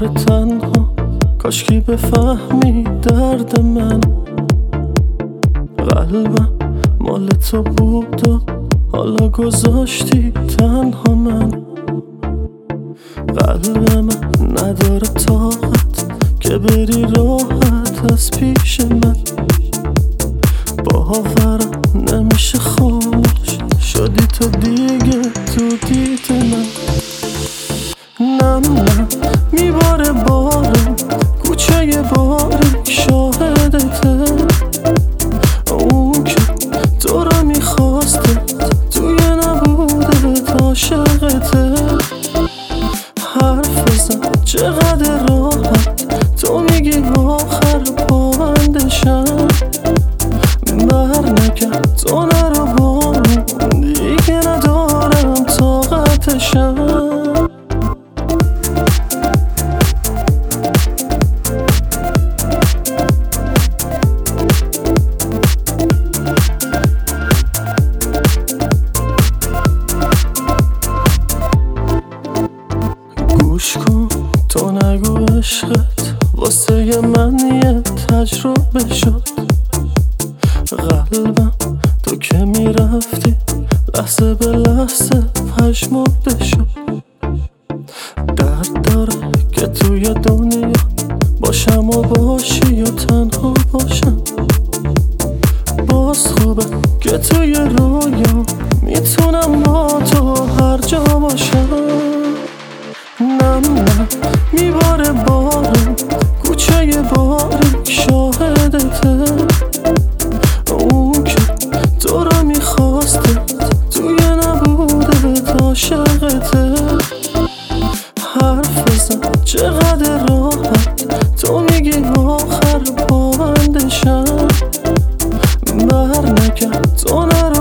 دوباره تنها، کاشکی بفهمی درد من. قلبم مال تو بود و حالا گذاشتی تنها من. قلب من نداره طاقت که بری راحت از پیش من. باورم نمیشه خاموش شدی تو دیگه تو دید من. نه میباره بارم کوچه باریک شاهدته. اون که تو رو میخواسته توی نبوده عاشقته. حرف بزن چقدر راحت تو میگی آخر پایندشم. بر نکرد تو نرو با من دیگه ندارم طاقتشم. گوش کن تو نگو عشقت واسه من یه تجربه شد. قلبم تو که میرفتی لحظه به لحظه پژمرده شد. درد داره که توی دنیا باشم و باشی یا تنها باشم. باز خوبه که توی رویا میتونم با تو هر جا باشم. نه میباره بارم کوچه باریک شاهدته. اون که تو رو میخواسته توی نبوده عاشقته. حرف بزن چقدر راحت تو میگی آخر پایندشم. بر نکرد تو نرو